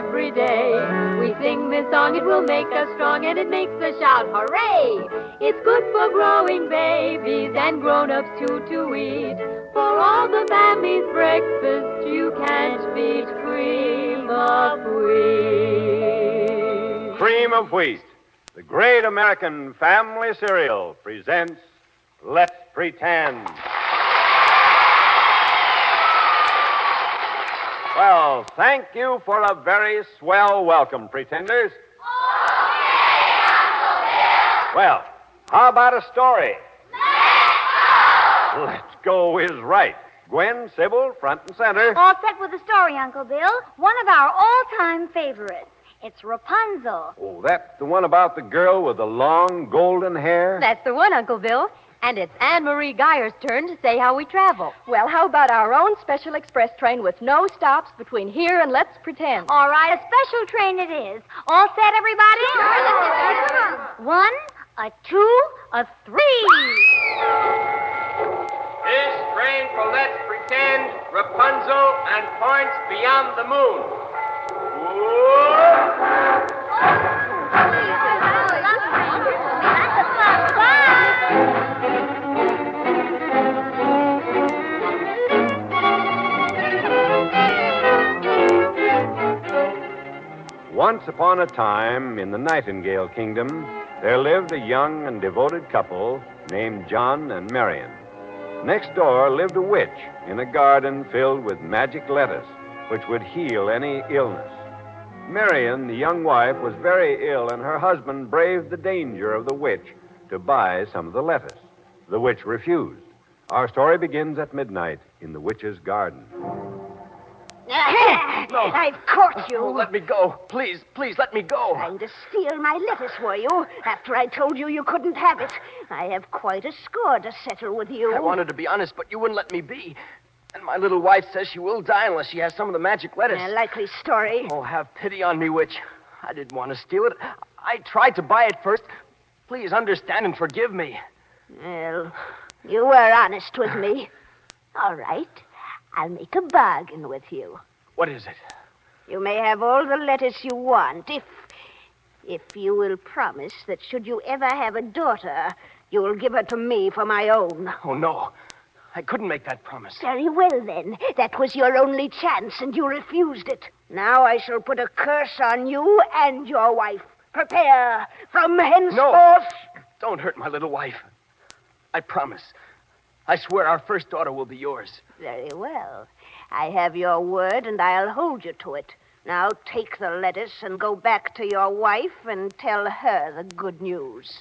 every day. We sing this song, it will make us strong, and it makes us shout, hooray! It's good for growing babies and grown-ups too to eat. For all the family's breakfast, you can't beat cream of wheat. Cream of Wheat, the great American family cereal, presents Let's Pretend. Well, thank you for a very swell welcome, pretenders. Okay, Uncle Bill. Well, how about a story? Let's go. Let's go is right. Gwen, Sybil, front and center. All set with the story, Uncle Bill. One of our all-time favorites. It's Rapunzel. Oh, that's the one about the girl with the long golden hair? That's the one, Uncle Bill. And it's Anne-Marie Geyer's turn to say how we travel. Well, how about our own special express train with no stops between here and Let's Pretend? All right, a special train it is. All set, everybody? Sure. 1, a 2, a 3. This train for Let's Pretend, Rapunzel, and points beyond the moon. Once upon a time, in the Nightingale Kingdom, there lived a young and devoted couple named John and Marion. Next door lived a witch in a garden filled with magic lettuce, which would heal any illness. Marion, the young wife, was very ill, and her husband braved the danger of the witch to buy some of the lettuce. The witch refused. Our story begins at midnight in the witch's garden. No. I've caught you. Oh, let me go. Please, let me go. Trying to steal my lettuce, were you? After I told you you couldn't have it. I have quite a score to settle with you. I wanted to be honest, but you wouldn't let me be. And my little wife says she will die unless she has some of the magic lettuce. A likely story. Oh, have pity on me, witch. I didn't want to steal it. I tried to buy it first. Please understand and forgive me. Well, you were honest with me. All right. I'll make a bargain with you. What is it? You may have all the lettuce you want if you will promise that should you ever have a daughter, you will give her to me for my own. Oh, no. I couldn't make that promise. Very well, then. That was your only chance, and you refused it. Now I shall put a curse on you and your wife. Prepare from henceforth. No. Don't hurt my little wife. I promise. I swear our first daughter will be yours. Very well. I have your word, and I'll hold you to it. Now take the lettuce and go back to your wife and tell her the good news.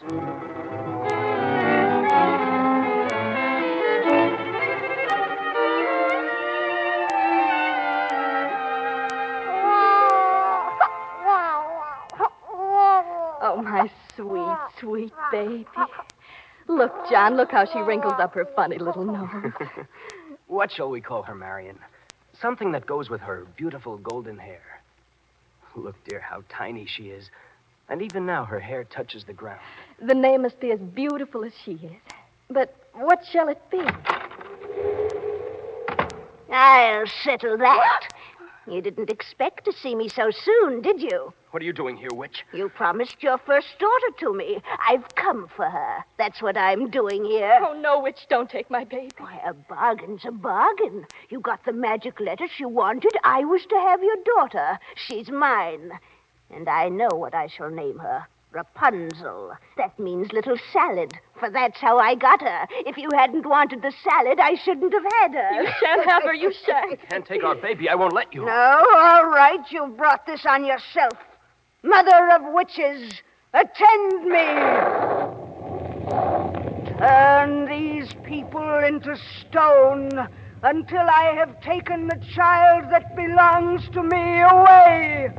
Oh, my sweet, sweet baby. Look, John, look how she wrinkles up her funny little nose. What shall we call her, Marion? Something that goes with her beautiful golden hair. Look, dear, how tiny she is. And even now, her hair touches the ground. The name must be as beautiful as she is. But what shall it be? I'll settle that. What? You didn't expect to see me so soon, did you? What are you doing here, witch? You promised your first daughter to me. I've come for her. That's what I'm doing here. Oh, no, witch, don't take my baby. Why, a bargain's a bargain. You got the magic lettuce you wanted. I was to have your daughter. She's mine. And I know what I shall name her. Rapunzel. That means little salad, for that's how I got her. If you hadn't wanted the salad, I shouldn't have had her. You shan't have her, you shan't. Can't take our baby. I won't let you. No, all right. You brought this on yourself. Mother of witches, attend me. Turn these people into stone until I have taken the child that belongs to me away.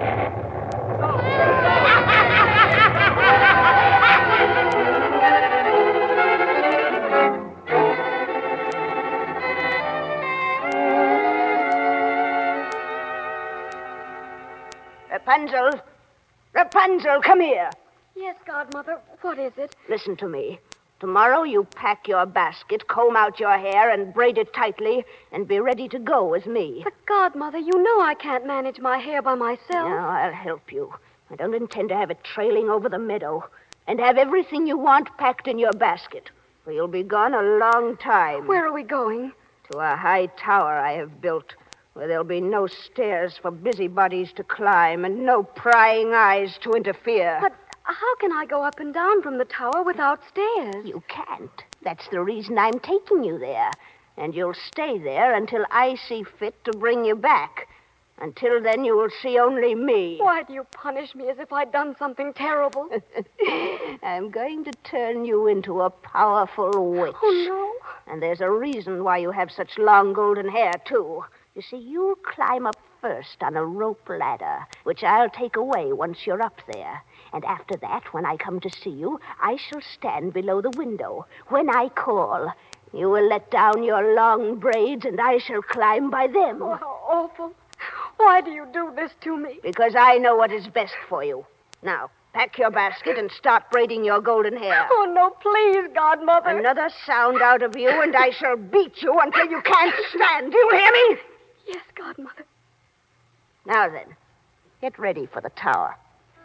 Rapunzel, come here. Yes, Godmother. What is it? Listen to me. Tomorrow you pack your basket, comb out your hair, and braid it tightly, and be ready to go with me. But, Godmother, you know I can't manage my hair by myself. No, I'll help you. I don't intend to have it trailing over the meadow. And have everything you want packed in your basket, for you'll be gone a long time. Where are we going? To a high tower I have built, where there'll be no stairs for busybodies to climb and no prying eyes to interfere. But how can I go up and down from the tower without stairs? You can't. That's the reason I'm taking you there. And you'll stay there until I see fit to bring you back. Until then, you will see only me. Why do you punish me as if I'd done something terrible? I'm going to turn you into a powerful witch. Oh, no. And there's a reason why you have such long golden hair, too. You see, you'll climb up first on a rope ladder, which I'll take away once you're up there. And after that, when I come to see you, I shall stand below the window. When I call, you will let down your long braids, and I shall climb by them. Oh, how awful. Why do you do this to me? Because I know what is best for you. Now, pack your basket and start braiding your golden hair. Oh, no, please, Godmother. Another sound out of you, and I shall beat you until you can't stand. Do you hear me? Yes, Godmother. Now then, get ready for the tower.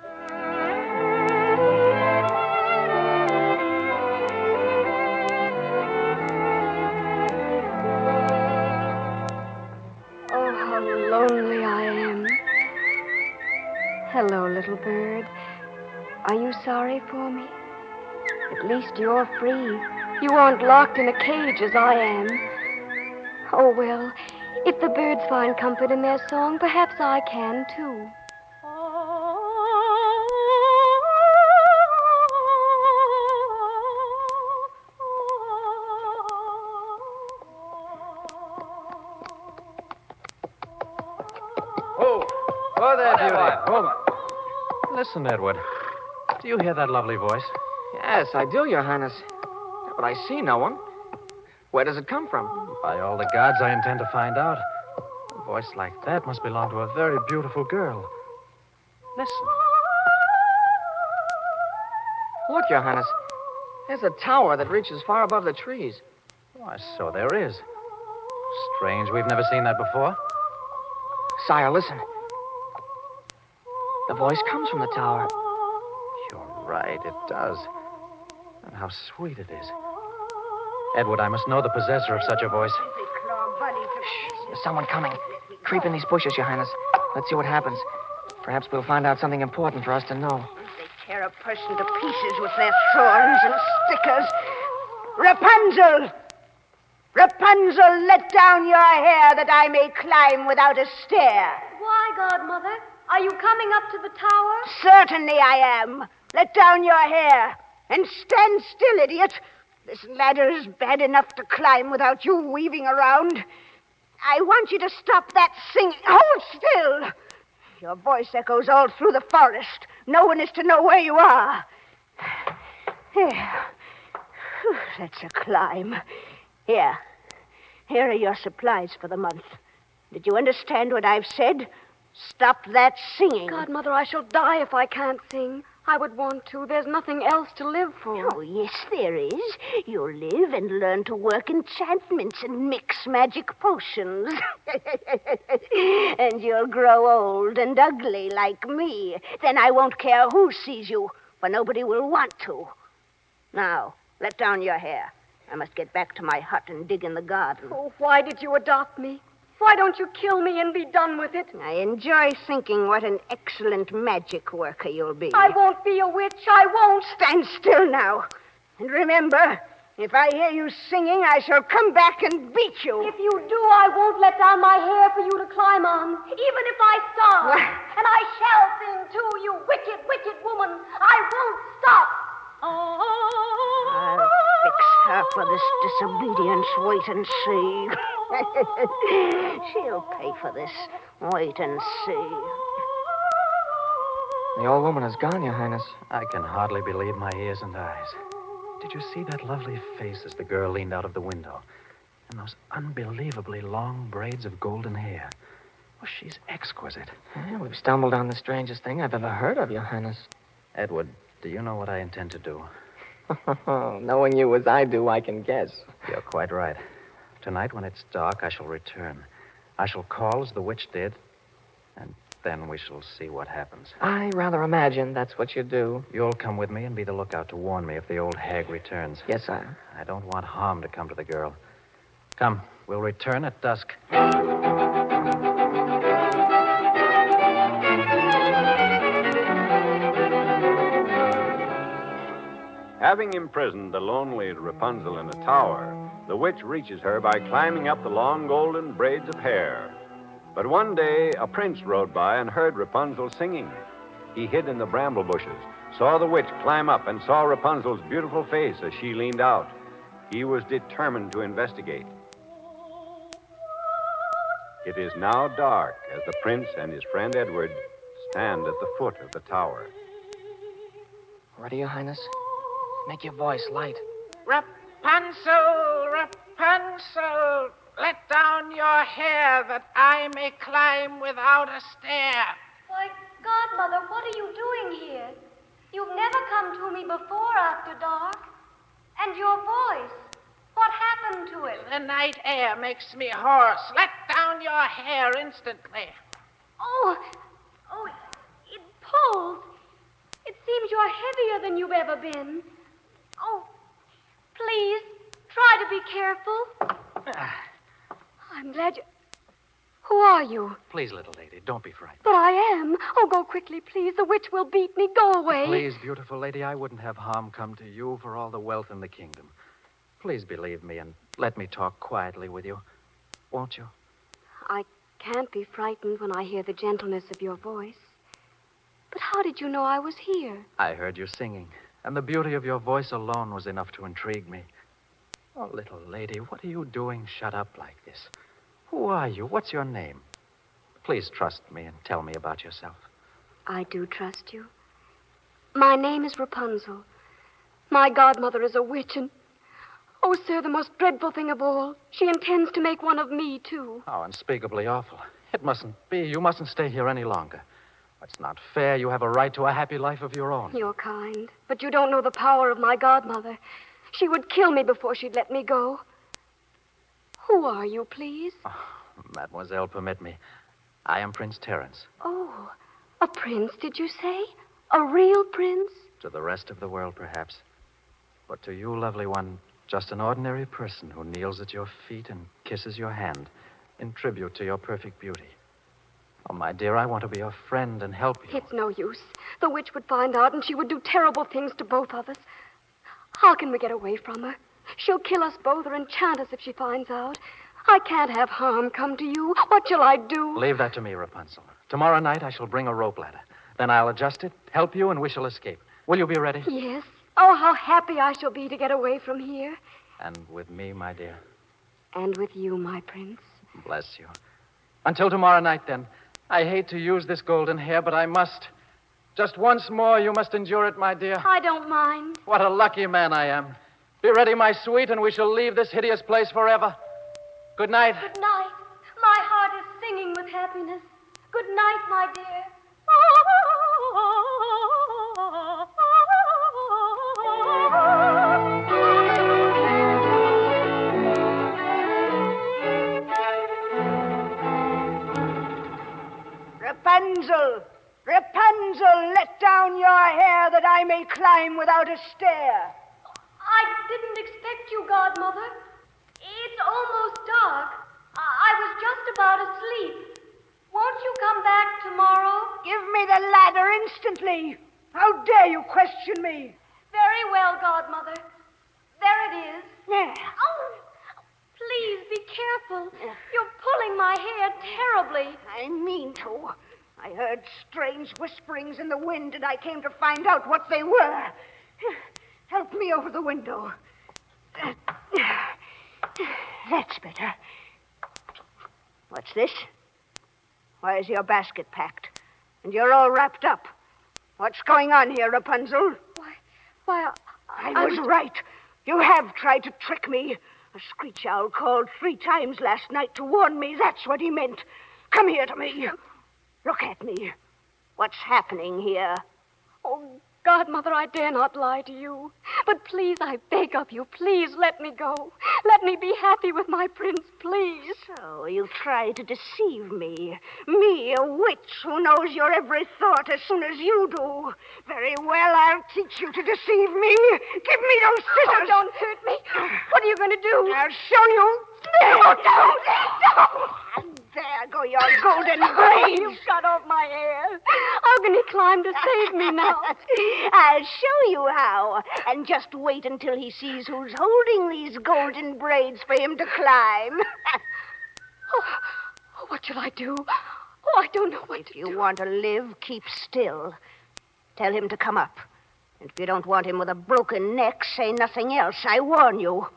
Oh, how lonely I am. Hello, little bird. Are you sorry for me? At least you're free. You aren't locked in a cage as I am. Oh, well, if the birds find comfort in their song, perhaps I can, too. Oh, there, Beauty. Hold on. Listen, Edward. Do you hear that lovely voice? Yes, I do, Your Highness. But I see no one. Where does it come from? By all the gods, I intend to find out. A voice like that must belong to a very beautiful girl. Listen. Look, Your Highness. There's a tower that reaches far above the trees. Why, so there is. Strange, we've never seen that before. Sire, listen. The voice comes from the tower. You're right, it does. And how sweet it is. Edward, I must know the possessor of such a voice. Shh, there's someone coming. Creep in these bushes, Your Highness. Let's see what happens. Perhaps we'll find out something important for us to know. They tear a person to pieces with their thorns and stickers. Rapunzel! Rapunzel, let down your hair that I may climb without a stair. Why, Godmother? Are you coming up to the tower? Certainly I am. Let down your hair. And stand still, idiot. This ladder is bad enough to climb without you weaving around. I want you to stop that singing. Hold still. Your voice echoes all through the forest. No one is to know where you are. Here. That's a climb. Here. Here are your supplies for the month. Did you understand what I've said? Stop that singing. Godmother, I shall die if I can't sing. I would want to. There's nothing else to live for. Oh, yes, there is. You'll live and learn to work enchantments and mix magic potions. And you'll grow old and ugly like me. Then I won't care who sees you, for nobody will want to. Now, let down your hair. I must get back to my hut and dig in the garden. Oh, why did you adopt me? Why don't you kill me and be done with it? I enjoy thinking what an excellent magic worker you'll be. I won't be a witch. I won't. Stand still now. And remember, if I hear you singing, I shall come back and beat you. If you do, I won't let down my hair for you to climb on, even if I starve. What? And I shall sing, too, you wicked, wicked woman. I won't stop. I'll fix her for this disobedience. Wait and see. She'll pay for this. Wait and see. The old woman is gone, Your Highness. I can hardly believe my ears and eyes. Did you see that lovely face as the girl leaned out of the window? And those unbelievably long braids of golden hair. Oh, she's exquisite. Yeah, we've stumbled on the strangest thing I've ever heard of, Your Highness. Edward, do you know what I intend to do? Knowing you as I do, I can guess. You're quite right. Tonight, when it's dark, I shall return. I shall call as the witch did, and then we shall see what happens. I rather imagine that's what you do. You'll come with me and be the lookout to warn me if the old hag returns. Yes, sir. I don't want harm to come to the girl. Come, we'll return at dusk. Having imprisoned the lonely Rapunzel in a tower, the witch reaches her by climbing up the long golden braids of hair. But one day, a prince rode by and heard Rapunzel singing. He hid in the bramble bushes, saw the witch climb up, and saw Rapunzel's beautiful face as she leaned out. He was determined to investigate. It is now dark as the prince and his friend Edward stand at the foot of the tower. Ready, Your Highness? Make your voice light. Rapunzel, Rapunzel, let down your hair that I may climb without a stair. Why, Godmother, what are you doing here? You've never come to me before after dark. And your voice, what happened to it? The night air makes me hoarse. Let down your hair instantly. Oh, it pulls. It seems you're heavier than you've ever been. Oh, please, try to be careful. I'm glad you... Who are you? Please, little lady, don't be frightened. But I am. Oh, go quickly, please. The witch will beat me. Go away. Please, beautiful lady, I wouldn't have harm come to you for all the wealth in the kingdom. Please believe me and let me talk quietly with you. Won't you? I can't be frightened when I hear the gentleness of your voice. But how did you know I was here? I heard you singing, and the beauty of your voice alone was enough to intrigue me. Oh, little lady, what are you doing shut up like this? Who are you? What's your name? Please trust me and tell me about yourself. I do trust you. My name is Rapunzel. My godmother is a witch, and... Oh, sir, the most dreadful thing of all. She intends to make one of me, too. How unspeakably awful. It mustn't be. You mustn't stay here any longer. It's not fair. You have a right to a happy life of your own. You're kind, but you don't know the power of my godmother. She would kill me before she'd let me go. Who are you, please? Oh, mademoiselle, permit me. I am Prince Terence. Oh, a prince, did you say? A real prince? To the rest of the world, perhaps. But to you, lovely one, just an ordinary person who kneels at your feet and kisses your hand in tribute to your perfect beauty. Oh, my dear, I want to be your friend and help you. It's no use. The witch would find out, and she would do terrible things to both of us. How can we get away from her? She'll kill us both or enchant us if she finds out. I can't have harm come to you. What shall I do? Leave that to me, Rapunzel. Tomorrow night I shall bring a rope ladder. Then I'll adjust it, help you, and we shall escape. Will you be ready? Yes. Oh, how happy I shall be to get away from here. And with me, my dear. And with you, my prince. Bless you. Until tomorrow night, then. I hate to use this golden hair, but I must. Just once more, you must endure it, my dear. I don't mind. What a lucky man I am. Be ready, my sweet, and we shall leave this hideous place forever. Good night. Good night. My heart is singing with happiness. Good night, my dear. Rapunzel! Rapunzel, let down your hair that I may climb without a stair. I didn't expect you, Godmother. It's almost dark. I was just about asleep. Won't you come back tomorrow? Give me the ladder instantly. How dare you question me? Very well, Godmother. There it is. Yeah. Oh, please be careful. You're pulling my hair terribly. I mean to. I heard strange whisperings in the wind, and I came to find out what they were. Help me over the window. That's better. What's this? Why is your basket packed? And you're all wrapped up. What's going on here, Rapunzel? Why, I was right. You have tried to trick me. A screech owl called 3 times last night to warn me. That's what he meant. Come here to me. Look at me. What's happening here? Oh, godmother, I dare not lie to you. But please, I beg of you, please let me go. Let me be happy with my prince, please. So you try to deceive me. Me, a witch who knows your every thought as soon as you do. Very well, I'll teach you to deceive me. Give me those scissors. Oh, don't hurt me. What are you going to do? I'll show you. No, don't. And there go your golden braids. You cut off my hair. How can he climb to save me now? I'll show you how. And just wait until he sees who's holding these golden braids for him to climb. Oh, what shall I do? Oh, I don't know what to do. If you want to live, keep still. Tell him to come up. And if you don't want him with a broken neck, say nothing else. I warn you.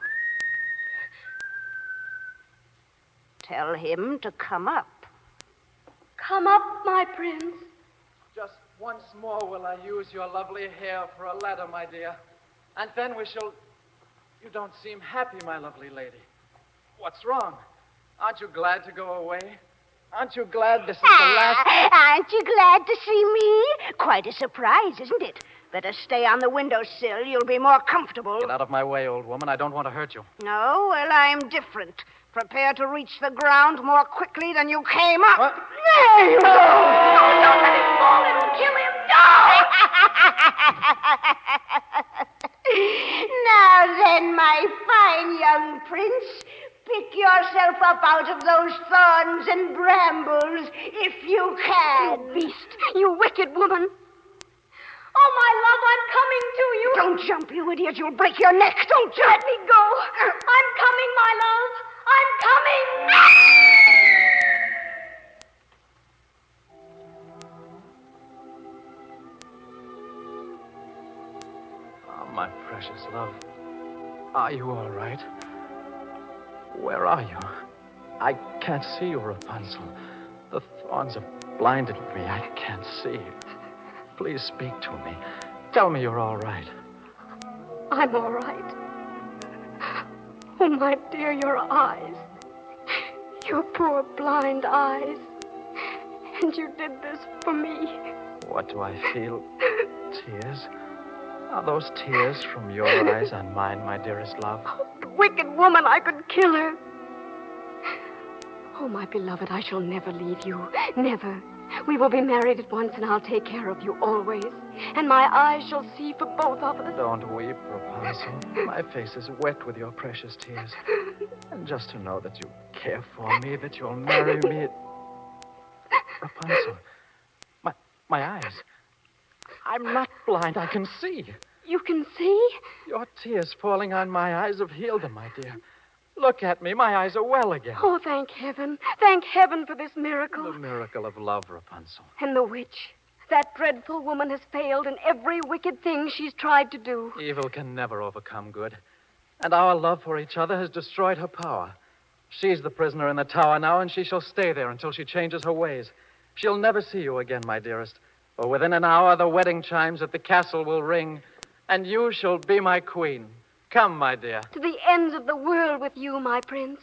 Tell him to come up. Come up, my prince. Just once more will I use your lovely hair for a ladder, my dear. And then we shall... You don't seem happy, my lovely lady. What's wrong? Aren't you glad to go away? Aren't you glad this is the last... Aren't you glad to see me? Quite a surprise, isn't it? Better stay on the windowsill. You'll be more comfortable. Get out of my way, old woman. I don't want to hurt you. No? Well, I'm different. Prepare to reach the ground more quickly than you came up. What? No! Don't let him fall. It'll kill him. No! Now then, my fine young prince, pick yourself up out of those thorns and brambles, if you can. You beast. You wicked woman. Oh, my love, I'm coming to you. Don't jump, you idiot. You'll break your neck. Don't jump. Let me go. I'm coming, my love. I'm coming. Oh, my precious love. Are you all right? Where are you? I can't see you, Rapunzel. The thorns have blinded me. I can't see. Please speak to me. Tell me you're all right. I'm all right. Oh, my dear, your eyes. Your poor blind eyes. And you did this for me. What do I feel? Tears? Are those tears from your eyes on mine, my dearest love? Oh, the wicked woman, I could kill her. Oh, my beloved, I shall never leave you. Never. We will be married at once, and I'll take care of you always. And my eyes shall see for both of us. Don't weep, Rapunzel. My face is wet with your precious tears. And just to know that you care for me, that you'll marry me... Rapunzel, my eyes. I'm not blind. I can see. You can see? Your tears falling on my eyes have healed them, my dear. Look at me. My eyes are well again. Oh, thank heaven. Thank heaven for this miracle. The miracle of love, Rapunzel. And the witch. That dreadful woman has failed in every wicked thing she's tried to do. Evil can never overcome good. And our love for each other has destroyed her power. She's the prisoner in the tower now, and she shall stay there until she changes her ways. She'll never see you again, my dearest. For within an hour, the wedding chimes at the castle will ring, and you shall be my queen. Come, my dear. To the ends of the world with you, my prince.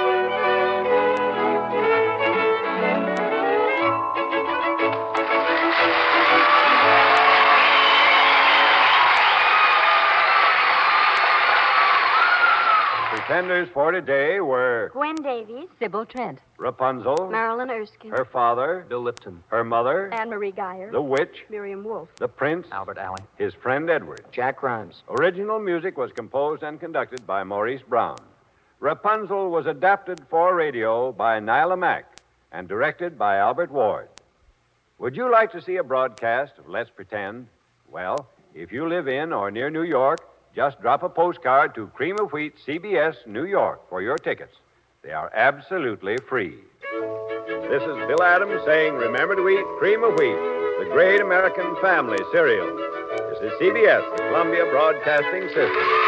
Pretenders for today were Gwen Davies, Sybil Trent, Rapunzel, Marilyn Erskine, her father, Bill Lipton, her mother, Anne-Marie Geyer, the witch, Miriam Wolfe, the prince, Albert Alley, his friend Edward. Jack Grimes. Original music was composed and conducted by Maurice Brown. Rapunzel was adapted for radio by Nyla Mack and directed by Albert Ward. Would you like to see a broadcast of Let's Pretend? Well, if you live in or near New York, just drop a postcard to Cream of Wheat, CBS, New York, for your tickets. They are absolutely free. This is Bill Adams saying, remember to eat Cream of Wheat, the great American family cereal. This is CBS, the Columbia Broadcasting System.